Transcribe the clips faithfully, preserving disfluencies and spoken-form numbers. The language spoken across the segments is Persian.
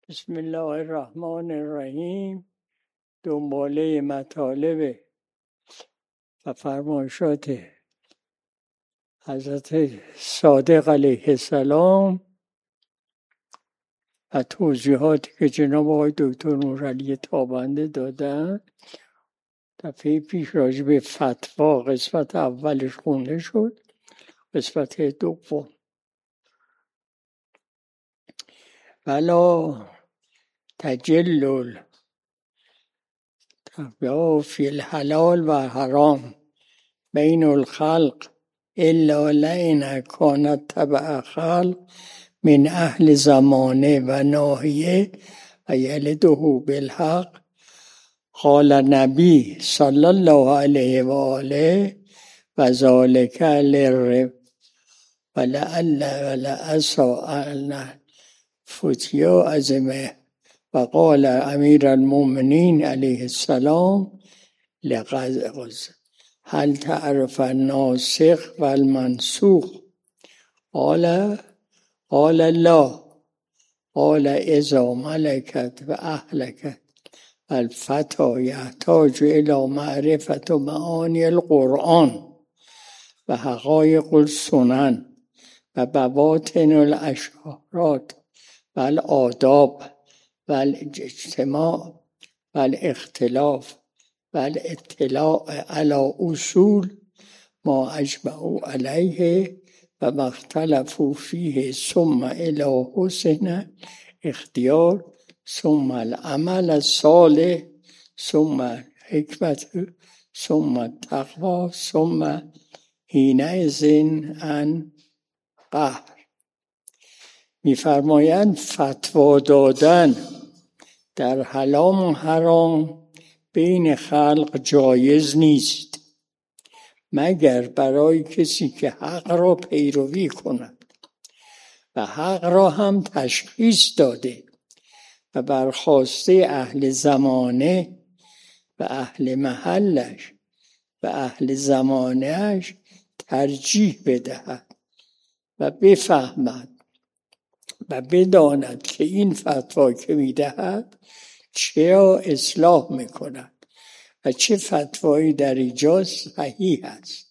بسم الله الرحمن الرحیم. دنباله مطالب و فرمایشات حضرت صادق علیه السلام و توضیحاتی که جناب آقای دکتر نورعلی تابنده دادن. دفعه پیش راجع به فتوا قسمت اولش خونده شد. قسمت دوم ولا تجل فی الحلال و حرام بین الخلق الا لئن کانت تبع خلق من اهل زمانه و ناحیه و یلده بالحق. قال نبی صلی الله علیه و آله و ذالک للرب و لعل و لعسا ان فتیا عظمه. و قال امیر المؤمنین علیه السلام لغز هل تعرف الناسخ و المنسوخ؟ قال قال لا. قال اذا ملكت و اهلكت الفتى يحتاج الى معرفة معانی القرآن و حقایق السنن و بواطن الاشارات و الآداب و الاجتماع و الاختلاف و الاطلاع على اصول ما اجمعوا علیه و ما اختلفوا فیه ثم الی حسن اختیار ثم العمل الصالح ثم حکمت ثم التقوی ثم حینئذ ان قهر. می‌فرمایند فتوا دادن در حلال و حرام بین خلق جایز نیست مگر برای کسی که حق را پیروی کند و حق را هم تشخیص داده و برخواسته اهل زمانه و اهل محلش و اهل زمانهش ترجیح بدهد و بفهمد و بداند که این فتوا که میدهد چه اصلاح میکند و چه فتوایی در ایجاز صحیح است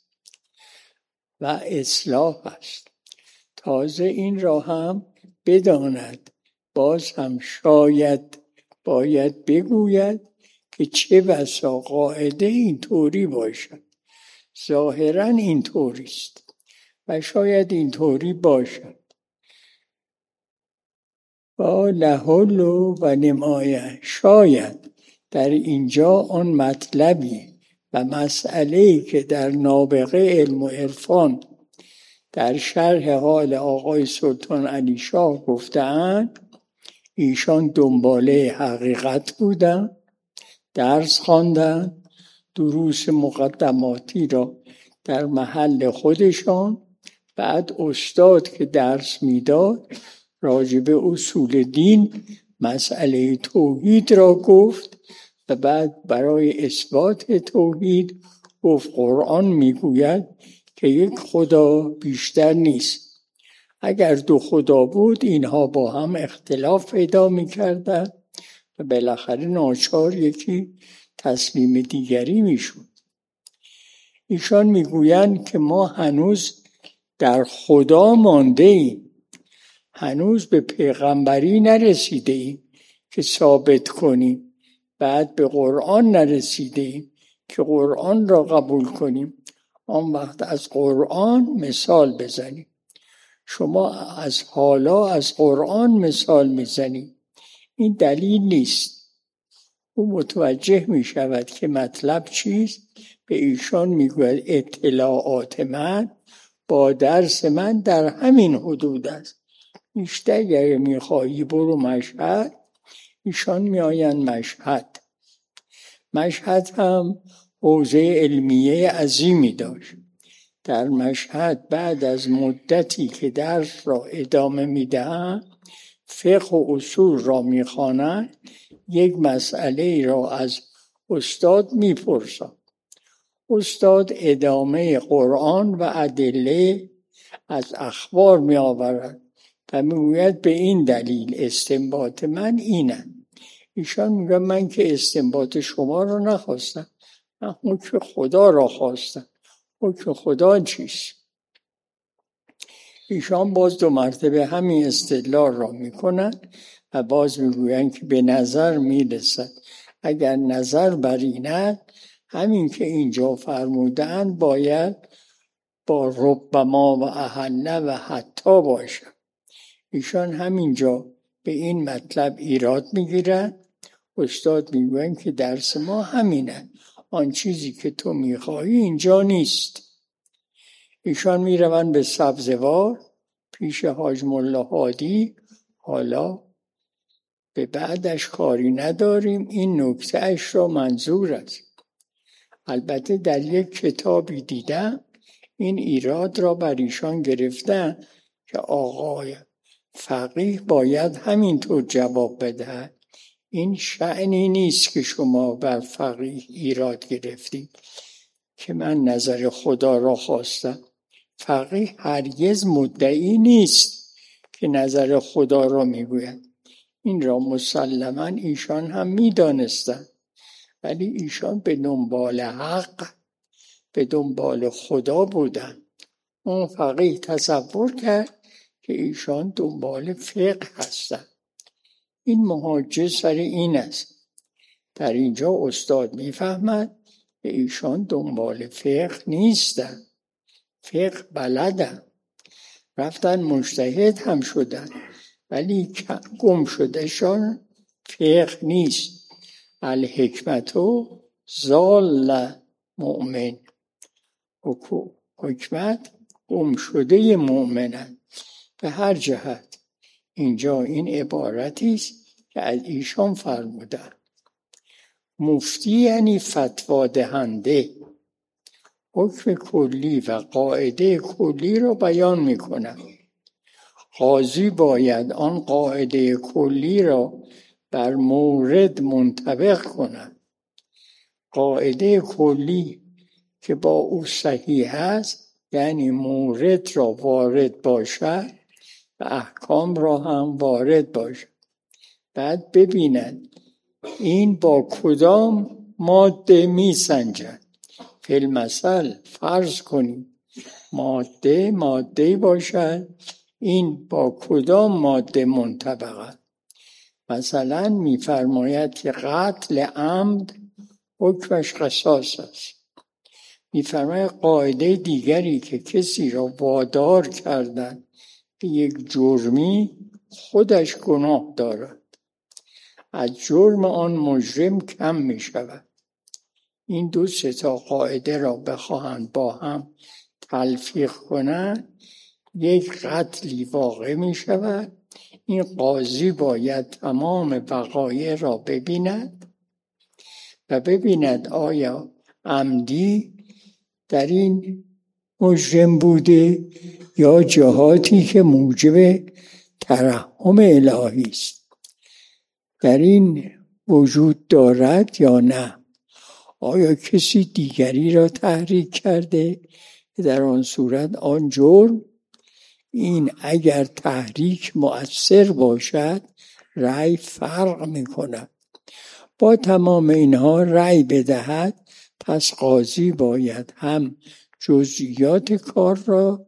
و اصلاح است. تازه این را هم بداند. باز هم شاید باید بگوید که چه بسا قاعده این طوری باشد، ظاهرا این طوریست و شاید این طوری باشد. با لحل و نمایه شاید در اینجا آن مطلبی و مسئله‌ای که در نابغه علم و عرفان در شرح حال آقای سلطان علی شاه گفتند، ایشان دنباله حقیقت بودند، درس خواندند، دروس مقدماتی را در محل خودشان. بعد استاد که درس میداد راجب اصول دین مسئله توحید را گفت و بعد برای اثبات توحید گفت قرآن میگوید که یک خدا بیشتر نیست. اگر دو خدا بود اینها با هم اختلاف پیدا میکردند و بالاخره ناچار یکی تسلیم دیگری میشد. ایشان میگویند که ما هنوز در خدا مانده ایم، هنوز به پیغمبری نرسیده ایم که ثابت کنیم، بعد به قرآن نرسیده ایم که قرآن را قبول کنیم. آن وقت از قرآن مثال بزنیم. شما از حالا از قرآن مثال میزنید، این دلیل نیست. او متوجه می شود که مطلب چیست. به ایشان میگوید اطلاعات من با درس من در همین حدود است. بیشتر اگر میخواهی برو مشهد. ایشان میآیند مشهد. مشهد هم حوزه علمیه عظیمی داشت. در مشهد بعد از مدتی که درس را ادامه میدهند، فقه و اصول را میخوانند، یک مسئله را از استاد میپرسند. استاد ادامه قرآن و ادله از اخبار میآورد و میگوید به این دلیل استنباط من اینه. ایشان میگن من که استنباط شما رو نخواستم، من حکم خدا را خواستم. حکم خدا چیست؟ ایشان باز دو مرتبه همین استدلال را میکنن و باز میگوین که به نظر میرسد اگر نظر بر اینه همین که اینجا فرمودن باید با ربما و احنه و حتی باشه. ایشان همینجا به این مطلب ایراد میگیرن. استاد میگوین که درس ما همینه، آن چیزی که تو میخوایی اینجا نیست. ایشان میروند به سبزوار پیش حاج ملا هادی. حالا به بعدش کاری نداریم، این نکته اش را منظور است. البته در یک کتابی دیدم این ایراد را بر ایشان گرفتن که آقای فقیه باید همینطور جواب بده. این شأنی نیست که شما بر فقیه ایراد گرفتید که من نظر خدا را خواستم. فقیه هرگز مدعی نیست که نظر خدا را میگوید. این را مسلماً ایشان هم میدانستند، ولی ایشان به دنبال حق، به دنبال خدا بودند. اون فقیه تصور کرد که ایشان دنبال فقه هستند. این محاجه سر این است. در اینجا استاد میفهمد که ایشان دنبال فقه نیستن، فقه بلدن، رفتن مجتهد هم شدن، ولی گم شدهشان فقه نیست. الحکمتو ضال مؤمن، حکمت گم شده مؤمنن. به هر جهت اینجا این عبارتی است که از ایشان فرمودن. مفتی یعنی فتوا دهنده، حکم کلی و قاعده کلی را بیان می کند. قاضی باید آن قاعده کلی را بر مورد منطبق کند. قاعده کلی که با او صحیح است یعنی مورد را وارد باشد و احکام را هم وارد باشد. بعد ببیند این با کدام ماده می سنجد. فی المثل فرض کنیم ماده ماده باشد، این با کدام ماده منطبقه. مثلا می فرماید که قتل عمد حکمش قصاص است. می فرماید قاعده دیگری که کسی را وادار کردن به یک جرمی خودش گناه دارد، از جرم آن مجرم کم می شود. این دو سه تا قاعده را بخواهند با هم تلفیق کنند یک قتلی واقع می شود. این قاضی باید تمام وقایع را ببیند و ببیند آیا عمدی در این مجرم بوده یا جهاتی که موجب ترحم الهی است در این وجود دارد یا نه. آیا کسی دیگری را تحریک کرده در آن صورت آن جرم، این اگر تحریک مؤثر باشد رأی فرق می کند. با تمام اینها رأی بدهد، پس قاضی باید هم جزئیات کار را،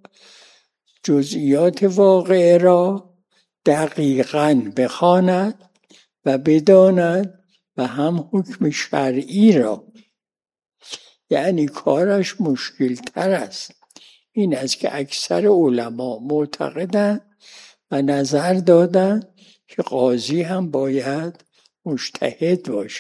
جزئیات واقعه را دقیقاً بخواند و بداند و هم حکم شرعی را. یعنی کارش مشکل تر است. این است که اکثر علما معتقدند و نظر دادند که قاضی هم باید مجتهد باشد.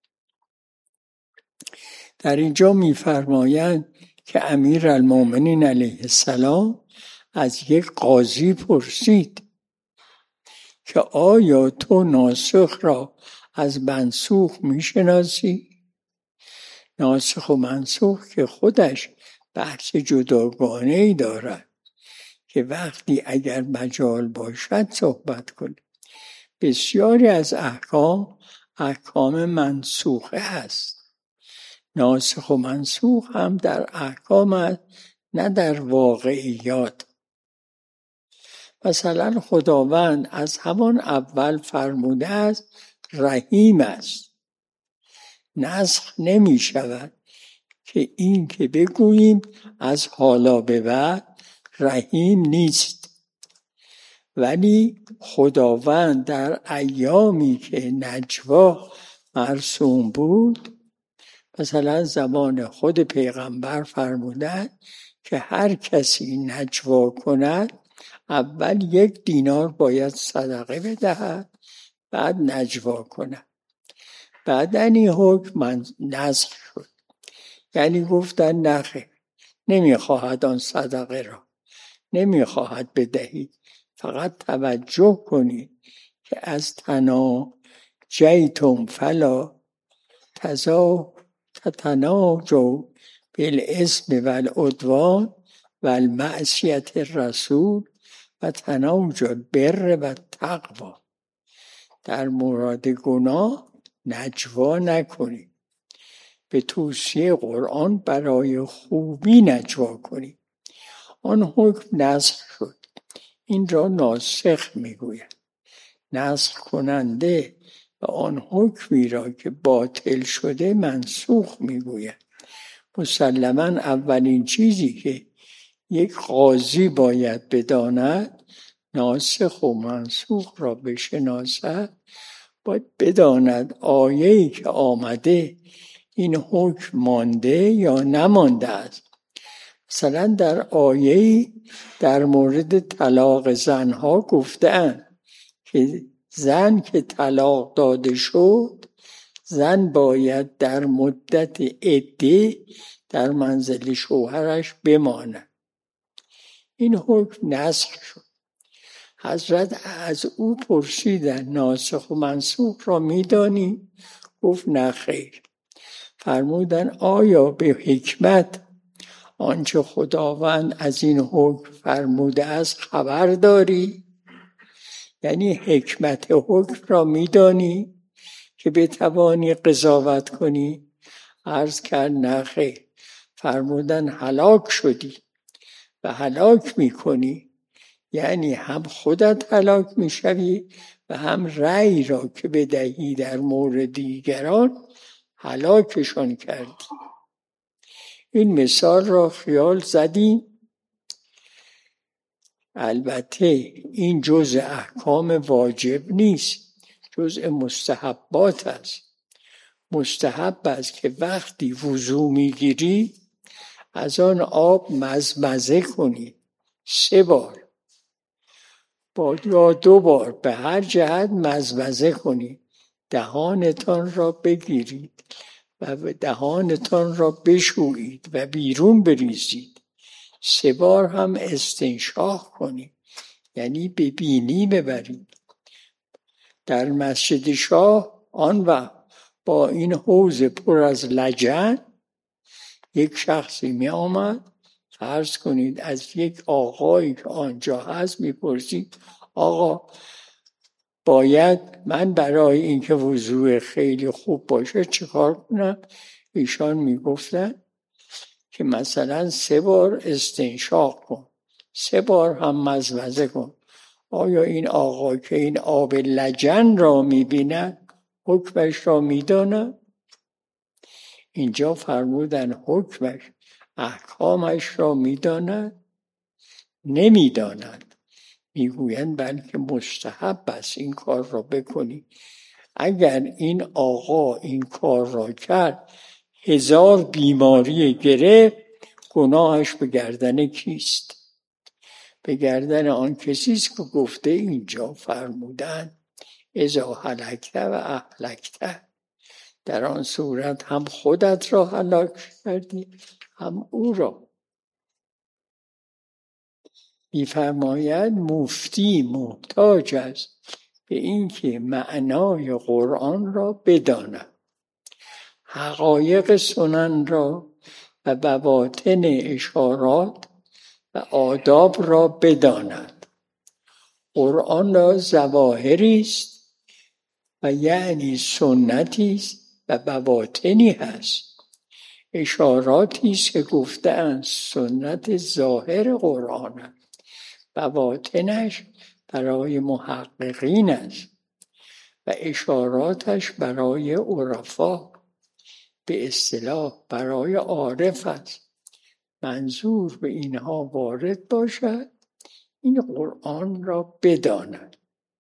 در اینجا می‌فرمایند که امیرالمومنین علیه السلام از یک قاضی پرسید که آیا تو ناسخ را از منسوخ می‌شناسی؟ ناسخ و منسوخ که خودش بحث جداگانه‌ای دارد که وقتی اگر مجال باشد صحبت کنیم. بسیاری از احکام احکام منسوخه است. ناسخ و منسوخ هم در احکام است نه در واقعیات. مثلا خداوند از همان اول فرموده است رحیم است. نسخ نمی شود که این که بگوییم از حالا به بعد رحیم نیست. ولی خداوند در ایامی که نجوا مرسوم بود، مثلا زمان خود پیغمبر فرمودند که هر کسی نجوا کند اول یک دینار باید صدقه بدهد، بعد نجوا کند. بعد این حکم نسخ شد، یعنی گفتن نخیر، نمیخواهد آن صدقه را، نمیخواهد بدهید، فقط توجه کنید که از تناجیتم فلا تتناجوا بالاسم والعدوان والمعصیة الرسول و تناجوا البر و التقوی. در مورد گناه نجوا نکنید، به توصیه قرآن برای خوبی نجوا کنید. آن حکم نسخ شد. این را ناسخ میگوید. نسخ کننده و آن حکمی را که باطل شده منسوخ میگوید. مسلماً اولین چیزی که یک قاضی باید بداند، ناسخ و منسوخ را بشناسد، باید بداند آیه‌ای که آمده این حکم مانده یا نمانده است. مثلا در آیه‌ای در مورد طلاق زنها گفته‌اند که زن که طلاق داده شد، زن باید در مدت عده در منزل شوهرش بماند. این حکم نسخ شد. حضرت از او پرسیدند ناسخ و منسوخ را می‌دانی؟ گفت نه خیر. فرمودند آیا به حکمت آنچه خداوند از این حکم فرموده است خبر داری؟ یعنی حکمت حکم را می‌دانی که بتوانی قضاوت کنی؟ عرض کرد نه خیر. فرمودند هلاک شدی و هلاک می‌کنی، یعنی هم خودت هلاک می‌شوی و هم رأی را که بدهی در مورد دیگران هلاکشان کردی. این مثال را خیال زدیم. البته این جزء احکام واجب نیست، جزء مستحبات است. مستحب است که وقتی وضو میگیری از آن آب مزمزه کنی، سه بار با یا دو بار به هر جهت مزمزه کنی، دهانتان را بگیرید و دهانتان را بشویید و بیرون بریزید. سه بار هم استنشاق کنید، یعنی به بینی ببرید. در مسجد شاه آن وقت با این حوض پر از لجن یک شخصی می آمد، فرض کنید از یک آقایی که آنجا هست میپرسید آقا باید من برای اینکه وضوء خیلی خوب باشه چیکار کنم؟ ایشان میگفتن که مثلا سه بار استنشاق کن، سه بار هم مزمزه کن. آیا این آقا که این آب لجن را میبیند حکمش را میداند؟ اینجا فرمودن حکمش احکامش را میداند؟ نمیداند. میگویند بلکه مستحب است این کار را بکنی. اگر این آقا این کار را کرد هزار بیماری گرفت، گناهش به گردن کیست؟ به گردن آن کسی است که گفته اینجا فرمودن اذا هلکت و اهلکت. در آن صورت هم خودت را هلاک کردی هم او را. می‌فرماید مفتی محتاج است به اینکه معنای قرآن را بداند، حقایق سنن را و بواطن اشارات و آداب را بداند. قرآن را ظواهری است و یعنی سنتی است و بواطنی هست. اشاراتی است که گفته‌اند سنت ظاهر قرآن است بواطنش برای محققین است و اشاراتش برای عرفا، به اصطلاح برای عارف است. منظور به اینها وارد باشد این قرآن را بداند.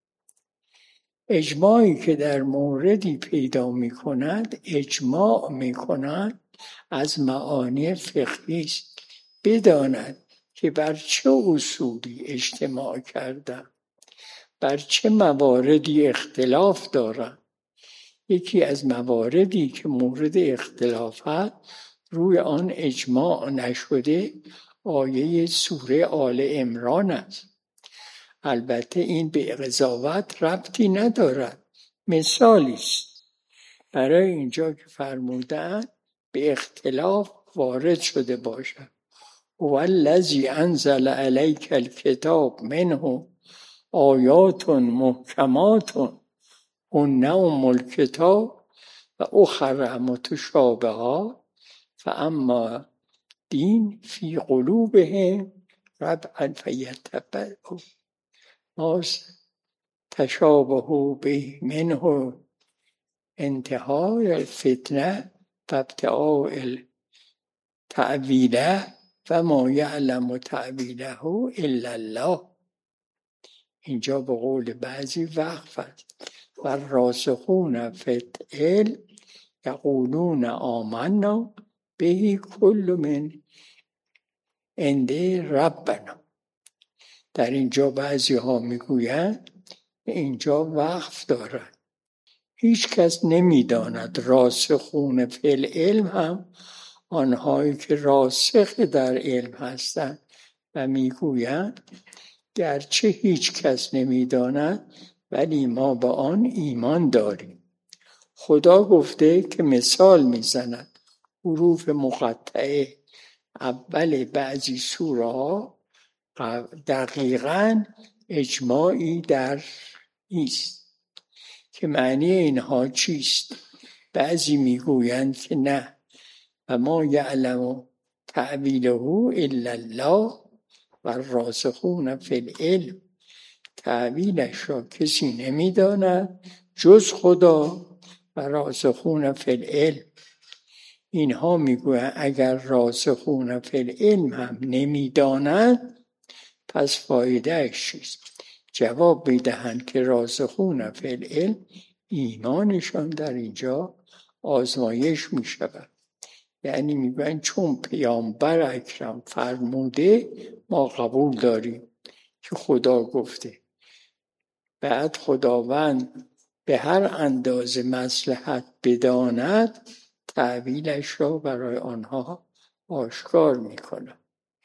اجماعی که در موردی پیدا می کند اجماع می کند از معانی فقهی است. بداند که بر چه اصولی اجتماع کردن، بر چه مواردی اختلاف دارند. یکی از مواردی که مورد اختلاف است روی آن اجماع نشده آیه سوره آل عمران است. البته این به قضاوت ربطی ندارد، مثالی است برای اینجا که فرمودند به اختلاف وارد شده باشد. هو الذی انزل علیک الکتاب منه آیات محکمات هن ام الکتاب و اخر متشابهات فاما دین فی قلوبهم ربعا فیتبعوا ما تشابه به منه انتهای الفتنه فابتغاء التأویله و ما یعلم تأویله الا الله. اینجا به قول بعضی وقف است. و الراسخون فی العلم یقولون آمنا به کل من عند ربنا. در اینجا بعضی ها میگویند اینجا وقف دارد. هیچ کس نمیداند. راسخون فی العلم هم آنهایی که راسخ در علم هستند و میگویند گرچه هیچ کس نمیداند ولی ما به آن ایمان داریم. خدا گفته که مثال میزند حروف مقطعه اول بعضی سوره ها دقیقاً اجماعی در نیست. که معنی اینها چیست؟ بعضی میگویند که نه و ما یعلم تأویله الا الله و الراسخون فی العلم، تأویلش را کسی نمیداند جز خدا و راسخون فی العلم. اینها میگویند اگر راسخون فی العلم هم نمیدانند پس فایدهش چیست؟ جواب میدهند که راسخون فی العلم ایمانشان در اینجا آزمایش میشود. یعنی میگویند چون پیامبر اکرم فرموده ما قبول داریم که خدا گفته. بعد خداوند به هر اندازه مصلحت بداند تأویلش را برای آنها آشکار میکنه.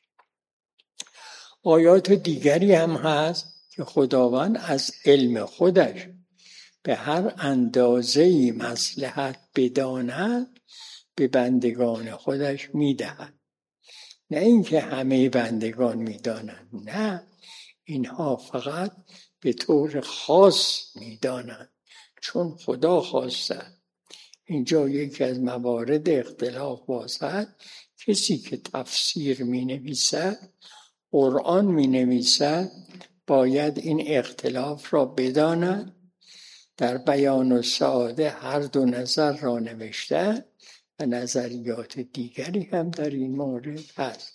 آیات دیگری هم هست که خداوند از علم خودش به هر اندازه مصلحت بداند به بندگان خودش میدهد. نه اینکه همه بندگان میدانند، نه، اینها فقط به طور خاص میدانند چون خدا خواسته. اینجا یکی از موارد اختلاف باشد. کسی که تفسیر می نویسد، قرآن می نویسد، باید این اختلاف را بداند. در بیان السعاده هر دو نظر را نوشته و نظریات دیگری هم در این مورد هست.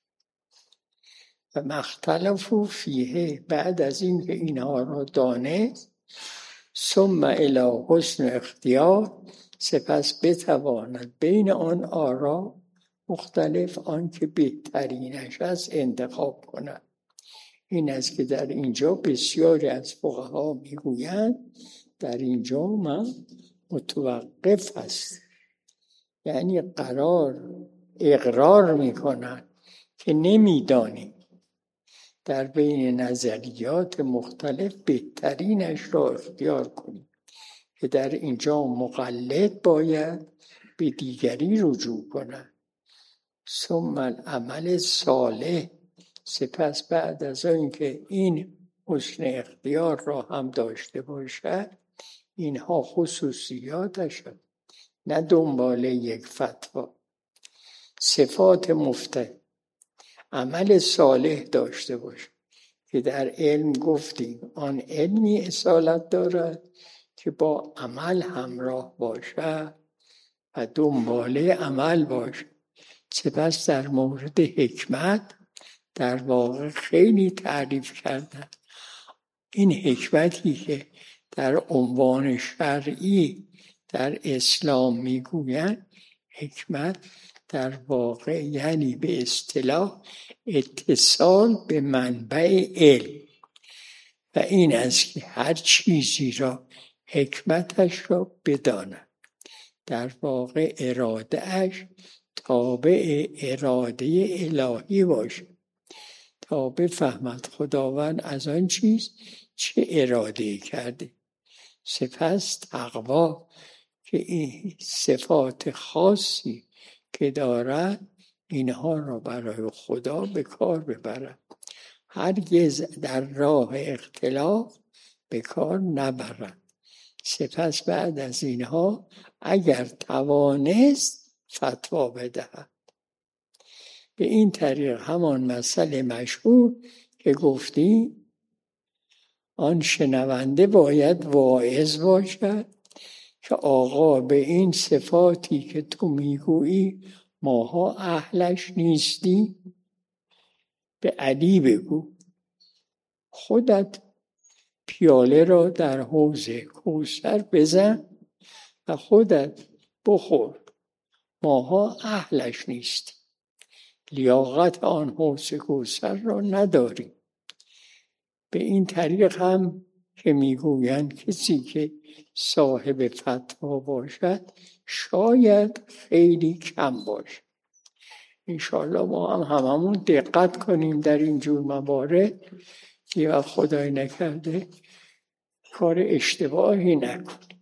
و مختلفو فیه، بعد از این که اینها را دانست، ثم الی حسن اختیار، سپس بتواند بین آن آرا مختلف آن که بهترینش است انتخاب کند. این است که در اینجا بسیاری از فقها میگویند در اینجا من متوقف است، یعنی قرار اقرار میکنند که نمیدانیم، در بین نظریات مختلف بهترینش را اختیار کنیم، که در اینجا مقلد باید به دیگری رجوع کند. ثم العمل صالح، سپس بعد از اینکه این حسن اختیار را هم داشته باشد، اینها خصوصیاتش، نه دنبال یک فتوا. صفات مفتد عمل صالح داشته باشه که در علم گفتیم آن علمی اصالت دارد که با عمل همراه باشد و دنباله عمل باشد. سپس در مورد حکمت در واقع خیلی تعریف کردن. این حکمتی که در عنوان شرعی در اسلام میگویند، حکمت در واقع یعنی به اصطلاح اتصال به منبع علم و این است که هر چیزی را حکمتش را بداند. در واقع اراده اش تابع اراده الهی باشه تا بفهمد خداوند از آن چیز چه اراده کرده. سپس تقوا که این صفات خاصی که دارد اینها را برای خدا به کار ببرد، هرگز در راه اختلاف به کار نبرد. سپس بعد از اینها اگر توانست فتوا بدهد. به این طریق همان مسئله مشهور که گفتیم، آن شنونده باید واعظ باشد که آقا به این صفاتی که تو میگویی ماها اهلش نیستیم. به علی بگو خودت پیاله را در حوض کوثر بزن و خودت بخور، ماها اهلش نیستیم، لیاقت آن حوض کوثر را نداریم. به این طریق هم که میگویند کسی که صاحب فتوا باشد شاید خیلی کم باشد. انشاءالله ما هم هممون دقت کنیم در این جور موارد که خدای نکرده کار اشتباهی نکنیم.